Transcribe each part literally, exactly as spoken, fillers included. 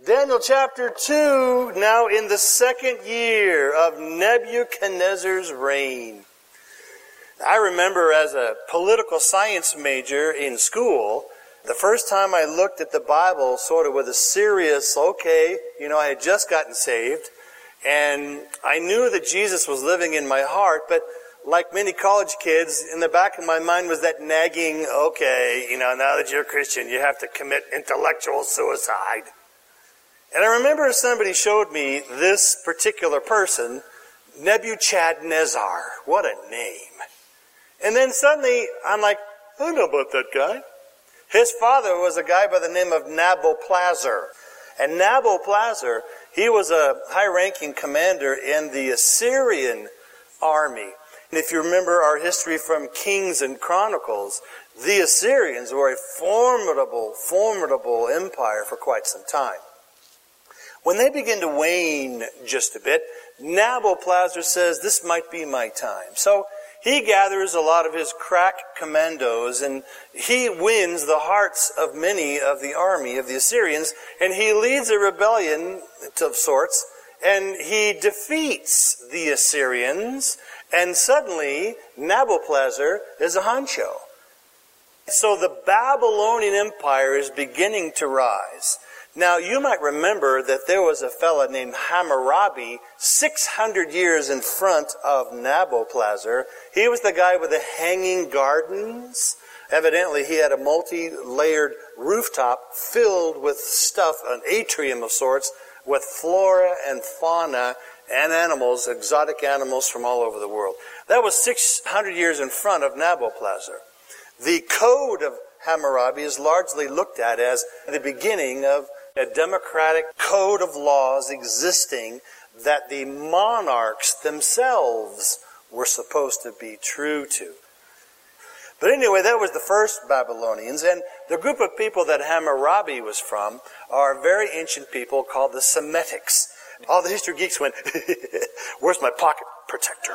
Daniel chapter two, now in the second year of Nebuchadnezzar's reign. I remember as a political science major in school, the first time I looked at the Bible sort of with a serious, okay, you know, I had just gotten saved, and I knew that Jesus was living in my heart, but like many college kids, in the back of my mind was that nagging, okay, you know, now that you're a Christian, you have to commit intellectual suicide. And I remember somebody showed me this particular person, Nebuchadnezzar. What a name. And then suddenly, I'm like, I know about that guy. His father was a guy by the name of Nabopolassar. And Nabopolassar, he was a high-ranking commander in the Assyrian army. And if you remember our history from Kings and Chronicles, the Assyrians were a formidable, formidable empire for quite some time. When they begin to wane just a bit, Nabopolassar says, this might be my time. So he gathers a lot of his crack commandos, and he wins the hearts of many of the army of the Assyrians, and he leads a rebellion of sorts, and he defeats the Assyrians, and suddenly Nabopolassar is a honcho. So the Babylonian Empire is beginning to rise. Now, you might remember that there was a fellow named Hammurabi six hundred years in front of Nabopolassar. He was the guy with the hanging gardens. Evidently, he had a multi-layered rooftop filled with stuff, an atrium of sorts, with flora and fauna and animals, exotic animals from all over the world. That was six hundred years in front of Nabopolassar. The code of Hammurabi is largely looked at as the beginning of a democratic code of laws existing that the monarchs themselves were supposed to be true to. But anyway, that was the first Babylonians, and the group of people that Hammurabi was from are a very ancient people called the Semitics. All the history geeks went, where's my pocket protector?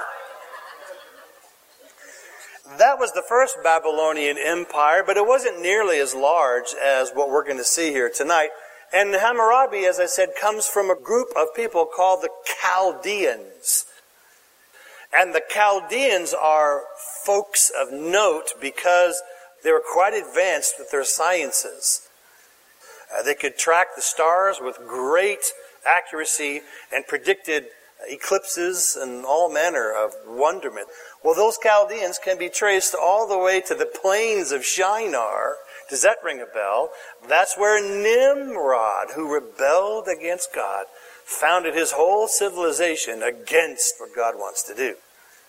That was the first Babylonian empire, but it wasn't nearly as large as what we're going to see here tonight. And Hammurabi, as I said, comes from a group of people called the Chaldeans. And the Chaldeans are folks of note because they were quite advanced with their sciences. Uh, they could track the stars with great accuracy and predicted eclipses and all manner of wonderment. Well, those Chaldeans can be traced all the way to the plains of Shinar. Does that ring a bell? That's where Nimrod, who rebelled against God, founded his whole civilization against what God wants to do.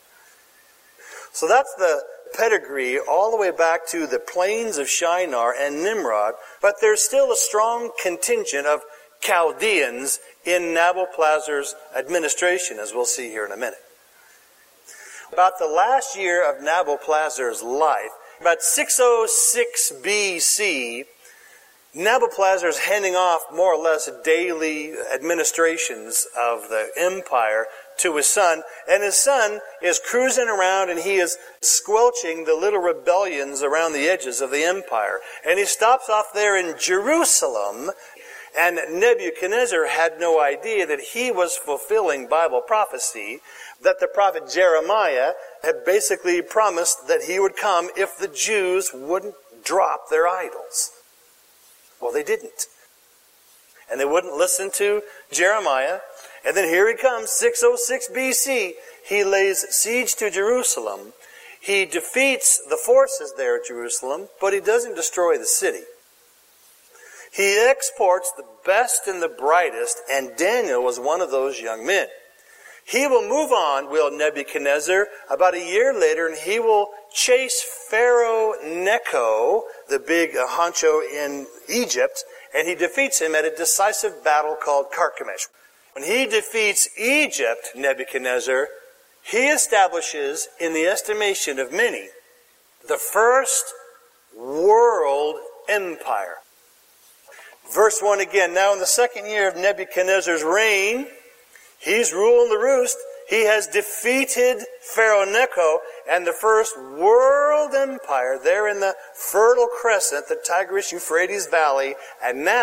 So that's the pedigree all the way back to the plains of Shinar and Nimrod, but there's still a strong contingent of Chaldeans in Nabopolassar's administration, as we'll see here in a minute. About the last year of Nabopolassar's life, about six oh six B C, Nabopolassar is handing off more or less daily administrations of the empire to his son, and his son is cruising around and he is squelching the little rebellions around the edges of the empire. And he stops off there in Jerusalem, and Nebuchadnezzar had no idea that he was fulfilling Bible prophecy, that the prophet Jeremiah had basically promised that he would come if the Jews wouldn't drop their idols. Well, they didn't. And they wouldn't listen to Jeremiah. And then here he comes, six oh six B C. He lays siege to Jerusalem. He defeats the forces there at Jerusalem, but he doesn't destroy the city. He exports the best and the brightest, and Daniel was one of those young men. He will move on, will Nebuchadnezzar, about a year later, and he will chase Pharaoh Necho, the big uh, honcho in Egypt, and he defeats him at a decisive battle called Carchemish. When he defeats Egypt, Nebuchadnezzar, he establishes, in the estimation of many, the first world empire. Verse one again, now in the second year of Nebuchadnezzar's reign, he's ruling the roost. He has defeated Pharaoh Necho and the first world empire there in the Fertile Crescent, the Tigris-Euphrates Valley. And now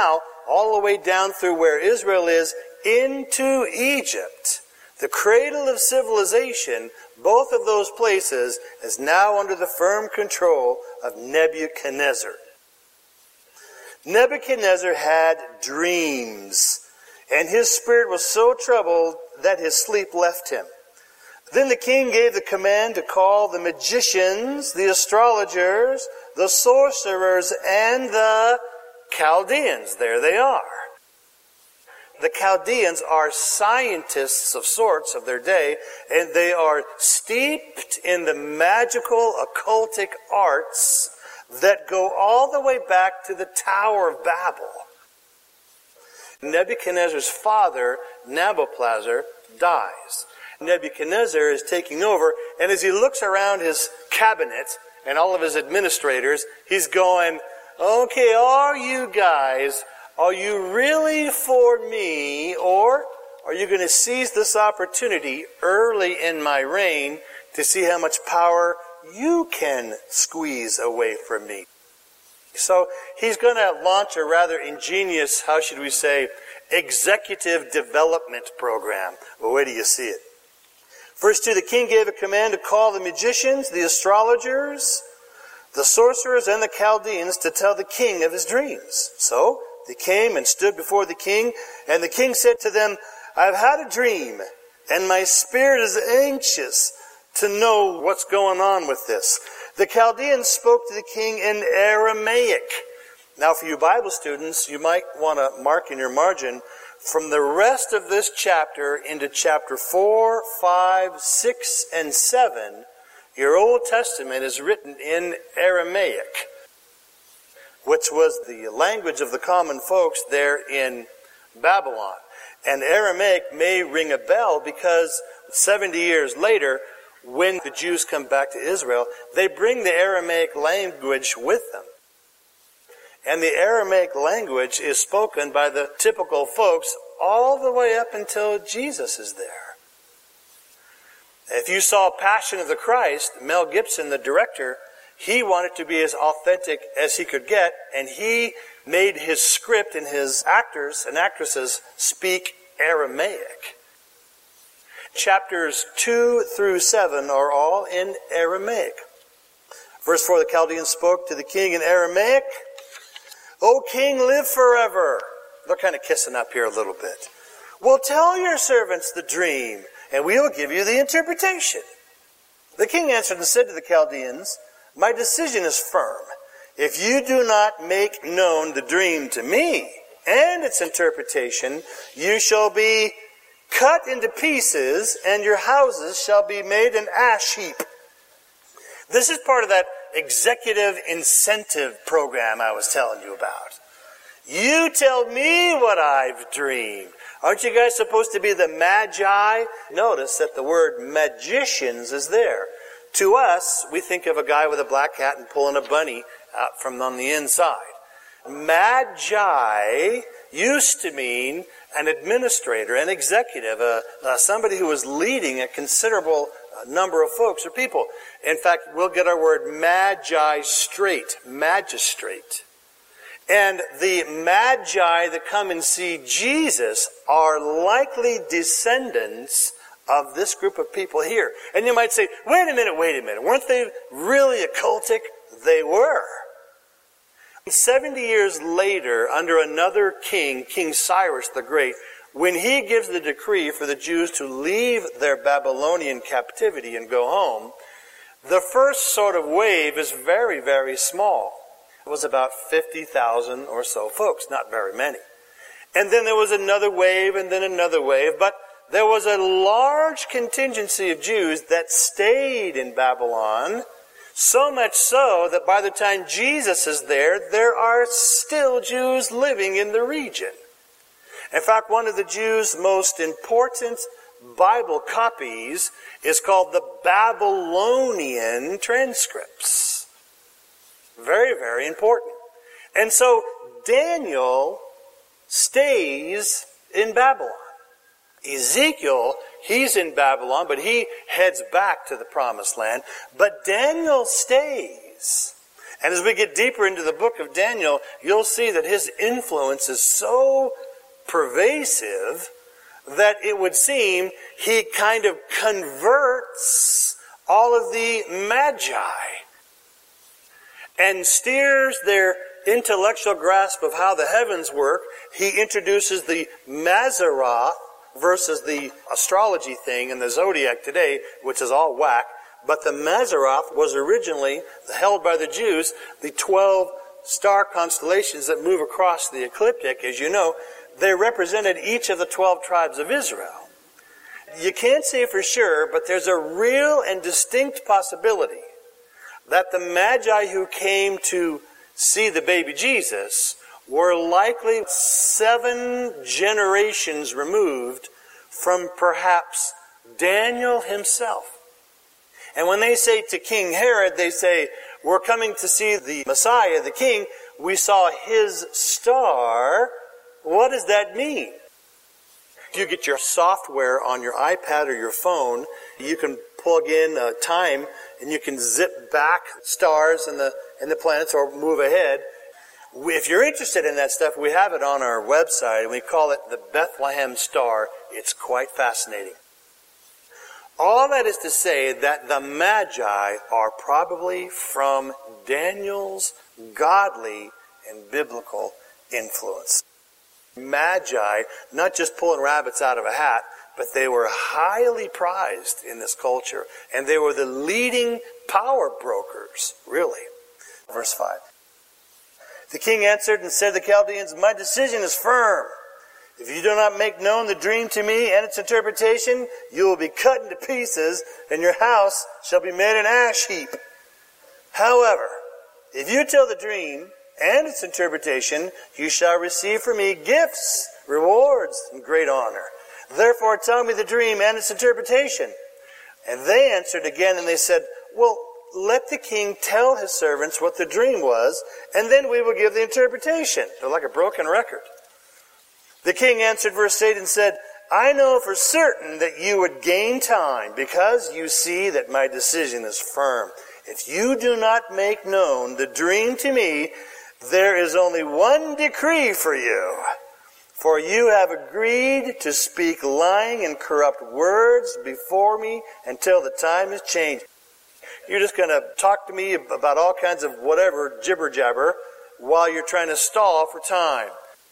all the way down through where Israel is, into Egypt. The cradle of civilization, both of those places, is now under the firm control of Nebuchadnezzar. Nebuchadnezzar had dreams, and his spirit was so troubled that his sleep left him. Then the king gave the command to call the magicians, the astrologers, the sorcerers, and the Chaldeans. There they are. The Chaldeans are scientists of sorts of their day, and they are steeped in the magical, occultic arts that go all the way back to the Tower of Babel. Nebuchadnezzar's father, Nabopolassar, dies. Nebuchadnezzar is taking over, and as he looks around his cabinet and all of his administrators, he's going, okay, are you guys, are you really for me, or are you going to seize this opportunity early in my reign to see how much power you can squeeze away from me? So he's going to launch a rather ingenious, how should we say, executive development program. Well, where do you see it? Verse two, the king gave a command to call the magicians, the astrologers, the sorcerers, and the Chaldeans to tell the king of his dreams. So they came and stood before the king, and the king said to them, I've had a dream, and my spirit is anxious to know what's going on with this. The Chaldeans spoke to the king in Aramaic. Now, for you Bible students, you might want to mark in your margin, from the rest of this chapter into chapter four, five, six, and seven, your Old Testament is written in Aramaic, which was the language of the common folks there in Babylon. And Aramaic may ring a bell because seventy years later, when the Jews come back to Israel, they bring the Aramaic language with them. And the Aramaic language is spoken by the typical folks all the way up until Jesus is there. If you saw Passion of the Christ, Mel Gibson, the director, he wanted to be as authentic as he could get, and he made his script and his actors and actresses speak Aramaic. Chapters two through seven are all in Aramaic. Verse four, the Chaldeans spoke to the king in Aramaic. O king, live forever. They're kind of kissing up here a little bit. Well, tell your servants the dream, and we will give you the interpretation. The king answered and said to the Chaldeans, my decision is firm. If you do not make known the dream to me and its interpretation, you shall be cut into pieces, and your houses shall be made an ash heap. This is part of that executive incentive program I was telling you about. You tell me what I've dreamed. Aren't you guys supposed to be the magi? Notice that the word magicians is there. To us, we think of a guy with a black hat and pulling a bunny out from on the inside. Magi used to mean an administrator, an executive, uh, uh, somebody who was leading a considerable uh, number of folks or people. In fact, we'll get our word magistrate, magistrate. And the magi that come and see Jesus are likely descendants of this group of people here. And you might say, wait a minute, wait a minute. Weren't they really occultic? They were. Seventy years later, under another king, King Cyrus the Great, when he gives the decree for the Jews to leave their Babylonian captivity and go home, the first sort of wave is very, very small. It was about fifty thousand or so folks, not very many. And then there was another wave and then another wave, but there was a large contingency of Jews that stayed in Babylon, so much so that by the time Jesus is there, there are still Jews living in the region. In fact, one of the Jews' most important Bible copies is called the Babylonian transcripts. Very, very important. And so Daniel stays in Babylon. Ezekiel, he's in Babylon, but he heads back to the promised land. But Daniel stays. And as we get deeper into the book of Daniel, you'll see that his influence is so pervasive that it would seem he kind of converts all of the magi and steers their intellectual grasp of how the heavens work. He introduces the Mazzaroth versus the astrology thing in the zodiac today, which is all whack. But the Mazzaroth was originally held by the Jews, the twelve star constellations that move across the ecliptic. As you know, they represented each of the twelve tribes of Israel. You can't say for sure, but there's a real and distinct possibility that the Magi who came to see the baby Jesus were likely seven generations removed from perhaps Daniel himself. And when they say to King Herod, they say, we're coming to see the Messiah, the King. We saw his star. What does that mean? If you get your software on your iPad or your phone, you can plug in uh, time and you can zip back stars and the, and the planets or move ahead. If you're interested in that stuff, we have it on our website and we call it the Bethlehem Star. It's quite fascinating. All that is to say that the Magi are probably from Daniel's godly and biblical influence. Magi, not just pulling rabbits out of a hat, but they were highly prized in this culture. And they were the leading power brokers, really. Verse five. The king answered and said to the Chaldeans, my decision is firm. If you do not make known the dream to me and its interpretation, you will be cut into pieces, and your house shall be made an ash heap. However, if you tell the dream and its interpretation, you shall receive from me gifts, rewards, and great honor. Therefore tell me the dream and its interpretation. And they answered again, and they said, well, let the king tell his servants what the dream was, and then we will give the interpretation. They're like a broken record. The king answered, verse eight, and said, I know for certain that you would gain time, because you see that my decision is firm. If you do not make known the dream to me, there is only one decree for you. For you have agreed to speak lying and corrupt words before me until the time is changed. You're just going to talk to me about all kinds of whatever jibber-jabber while you're trying to stall for time.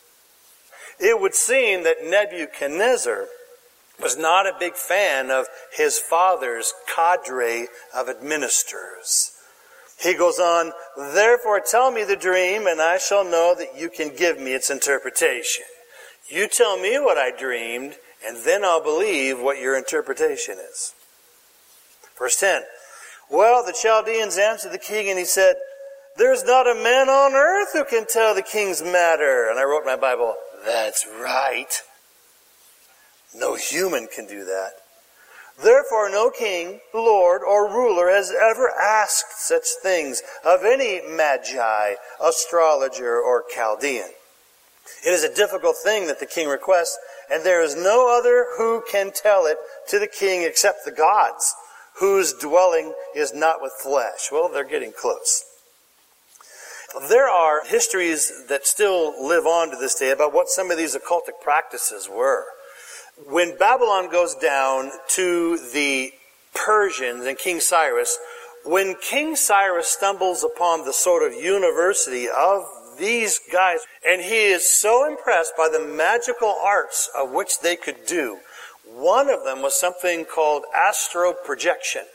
It would seem that Nebuchadnezzar was not a big fan of his father's cadre of administrators. He goes on, therefore tell me the dream, and I shall know that you can give me its interpretation. You tell me what I dreamed, and then I'll believe what your interpretation is. Verse ten. Well, the Chaldeans answered the king, and he said, there's not a man on earth who can tell the king's matter. And I wrote in my Bible, that's right. No human can do that. Therefore, no king, lord, or ruler has ever asked such things of any magi, astrologer, or Chaldean. It is a difficult thing that the king requests, and there is no other who can tell it to the king except the gods, whose dwelling is not with flesh. Well, they're getting close. There are histories that still live on to this day about what some of these occultic practices were. When Babylon goes down to the Persians and King Cyrus, when King Cyrus stumbles upon the sort of university of these guys, and he is so impressed by the magical arts of which they could do, one of them was something called astral projection,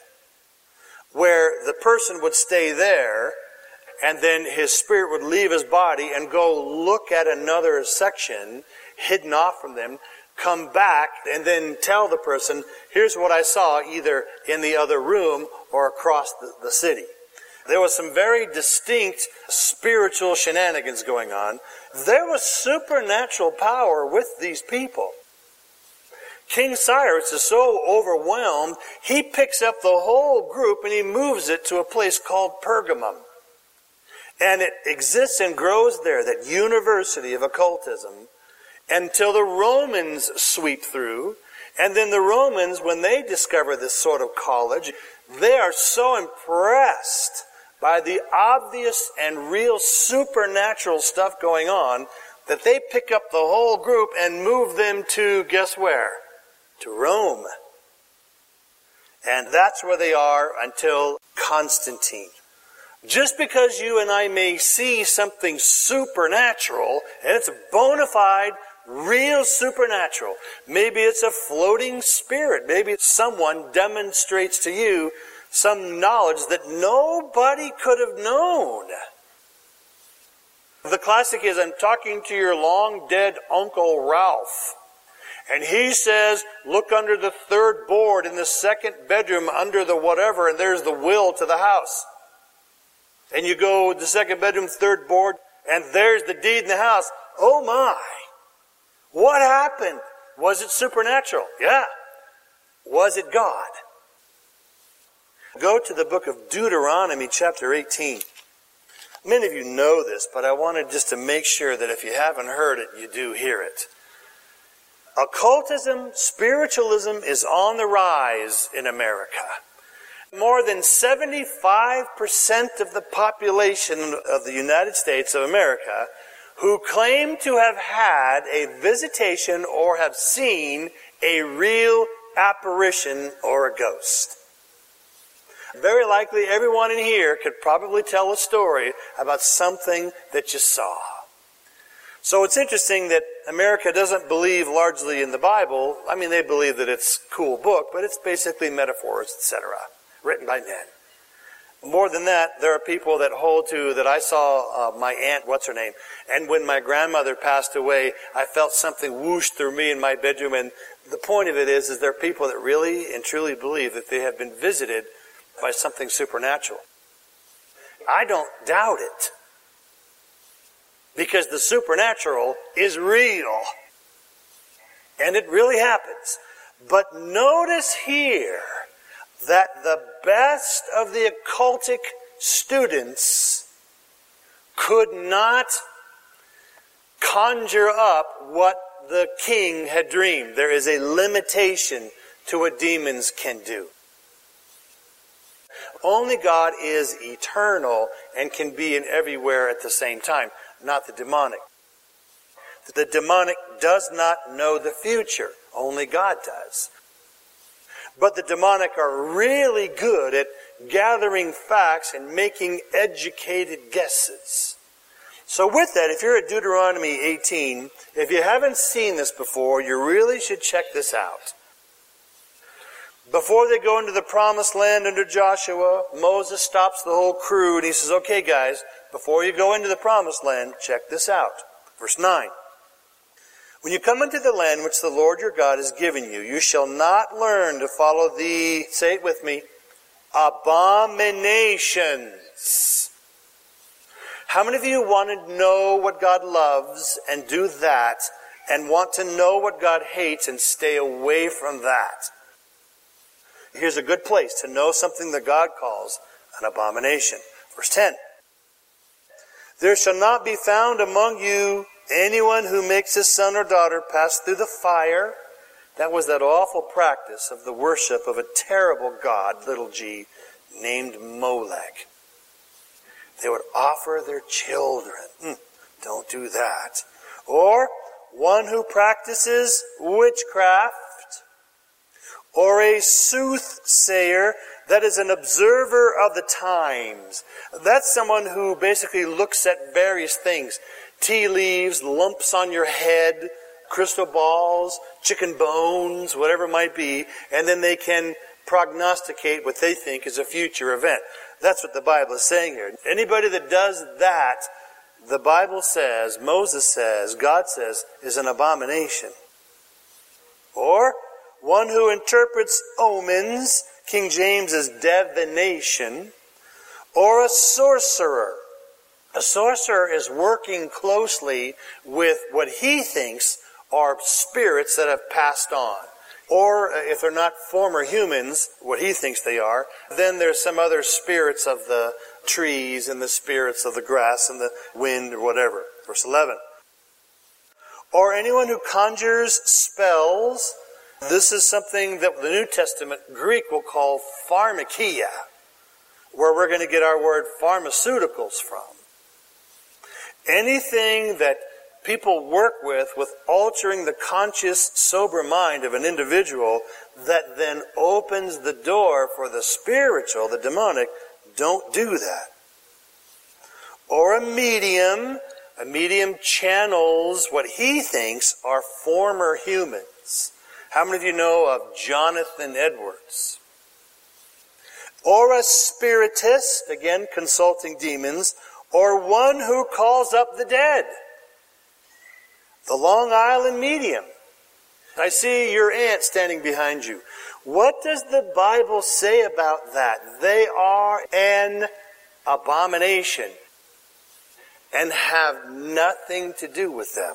where the person would stay there and then his spirit would leave his body and go look at another section hidden off from them, come back, and then tell the person, here's what I saw either in the other room or across the, the city. There was some very distinct spiritual shenanigans going on. There was supernatural power with these people. King Cyrus is so overwhelmed, he picks up the whole group and he moves it to a place called Pergamum. And it exists and grows there, that university of occultism, until the Romans sweep through. And then the Romans, when they discover this sort of college, they are so impressed by the obvious and real supernatural stuff going on, that they pick up the whole group and move them to, guess where? To Rome. And that's where they are until Constantine. Just because you and I may see something supernatural, and it's bona fide, real supernatural. Maybe it's a floating spirit. Maybe someone demonstrates to you some knowledge that nobody could have known. The classic is, I'm talking to your long dead Uncle Ralph. And he says, look under the third board in the second bedroom under the whatever, and there's the will to the house. And you go to the second bedroom, third board, and there's the deed in the house. Oh my! What happened? Was it supernatural? Yeah. Was it God? Go to the book of Deuteronomy chapter eighteen. Many of you know this, but I wanted just to make sure that if you haven't heard it, you do hear it. Occultism, spiritualism is on the rise in America. More than seventy-five percent of the population of the United States of America who claim to have had a visitation or have seen a real apparition or a ghost. Very likely everyone in here could probably tell a story about something that you saw. So it's interesting that America doesn't believe largely in the Bible. I mean, they believe that it's a cool book, but it's basically metaphors, et cetera, written by men. More than that, there are people that hold to that I saw uh, my aunt, what's her name, and when my grandmother passed away, I felt something whoosh through me in my bedroom. And the point of it is, is there are people that really and truly believe that they have been visited by something supernatural. I don't doubt it, because the supernatural is real, and it really happens. But notice here that the best of the occultic students could not conjure up what the king had dreamed. There is a limitation to what demons can do. Only God is eternal and can be in everywhere at the same time, not the demonic. The demonic does not know the future. Only God does. But the demonic are really good at gathering facts and making educated guesses. So with that, if you're at Deuteronomy eighteen, if you haven't seen this before, you really should check this out. Before they go into the promised land under Joshua, Moses stops the whole crew and he says, okay guys, before you go into the promised land, check this out. Verse nine. When you come into the land which the Lord your God has given you, you shall not learn to follow the, say it with me, abominations. How many of you want to know what God loves and do that, and want to know what God hates and stay away from that? Here's a good place to know something that God calls an abomination. Verse ten. There shall not be found among you anyone who makes his son or daughter pass through the fire. That was that awful practice of the worship of a terrible god, little g, named Molech. They would offer their children. Mm, don't do that. Or one who practices witchcraft, or a soothsayer, that is an observer of the times. That's someone who basically looks at various things. Tea leaves, lumps on your head, crystal balls, chicken bones, whatever it might be, and then they can prognosticate what they think is a future event. That's what the Bible is saying here. Anybody that does that, the Bible says, Moses says, God says, is an abomination. Or one who interprets omens, King James is divination, or a sorcerer. A sorcerer is working closely with what he thinks are spirits that have passed on. Or if they're not former humans, what he thinks they are, then there's some other spirits of the trees and the spirits of the grass and the wind or whatever. Verse eleven. Or anyone who conjures spells. This is something that the New Testament Greek will call pharmakia. where we're going to get our word pharmaceuticals from. Anything that people work with, with altering the conscious, sober mind of an individual that then opens the door for the spiritual, the demonic, don't do that. Or a medium, a medium channels what he thinks are former humans. How many of you know of Jonathan Edwards? Or a spiritist, again consulting demons, or one who calls up the dead. The Long Island medium. I see your aunt standing behind you. What does the Bible say about that? They are an abomination and have nothing to do with them.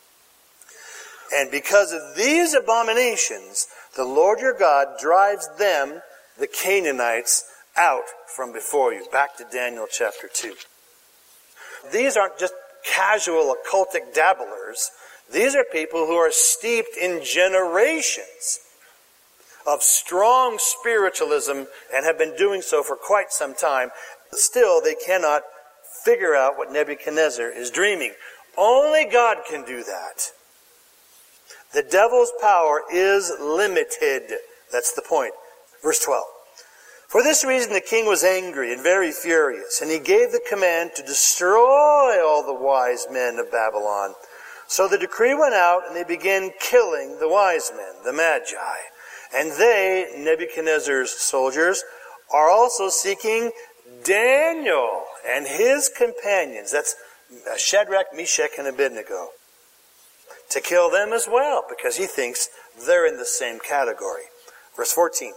And because of these abominations, the Lord your God drives them, the Canaanites, out from before you. Back to Daniel chapter two. These aren't just casual occultic dabblers. These are people who are steeped in generations of strong spiritualism and have been doing so for quite some time. Still, they cannot figure out what Nebuchadnezzar is dreaming. Only God can do that. The devil's power is limited. That's the point. Verse twelve. For this reason the king was angry and very furious, and he gave the command to destroy all the wise men of Babylon. So the decree went out, and they began killing the wise men, the Magi. And they, Nebuchadnezzar's soldiers, are also seeking Daniel and his companions. That's Shadrach, Meshach, and Abednego. To kill them as well, because he thinks they're in the same category. Verse fourteen.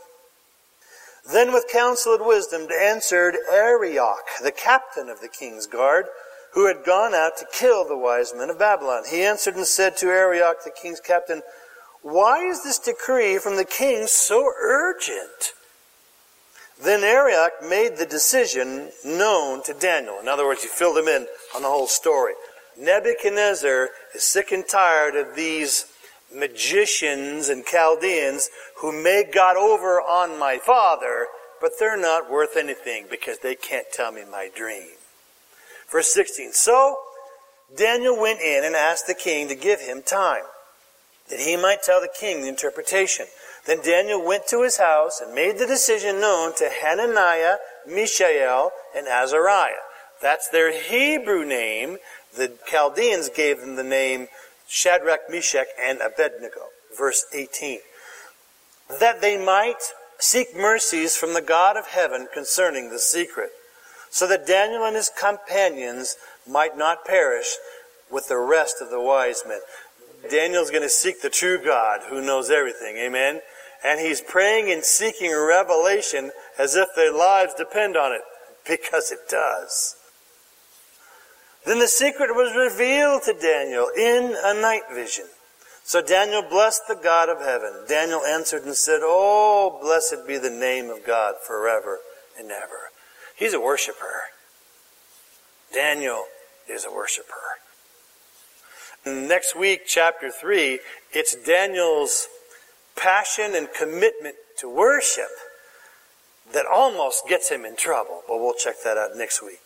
Then with counsel and wisdom answered Arioch, the captain of the king's guard, who had gone out to kill the wise men of Babylon. He answered and said to Arioch, the king's captain, why is this decree from the king so urgent? Then Arioch made the decision known to Daniel. In other words, he filled him in on the whole story. Nebuchadnezzar is sick and tired of these magicians and Chaldeans who may got over on my father, but they're not worth anything because they can't tell me my dream. Verse sixteen. So Daniel went in and asked the king to give him time, that he might tell the king the interpretation. Then Daniel went to his house and made the decision known to Hananiah, Mishael, and Azariah. That's their Hebrew name. The Chaldeans gave them the name Shadrach, Meshach, and Abednego. Verse eighteen. That they might seek mercies from the God of heaven concerning the secret, so that Daniel and his companions might not perish with the rest of the wise men. Daniel's going to seek the true God who knows everything. Amen? And he's praying and seeking revelation as if their lives depend on it, because it does. Then the secret was revealed to Daniel in a night vision. So Daniel blessed the God of heaven. Daniel answered and said, oh, blessed be the name of God forever and ever. He's a worshiper. Daniel is a worshiper. Next week, chapter three, it's Daniel's passion and commitment to worship that almost gets him in trouble. But we'll check that out next week.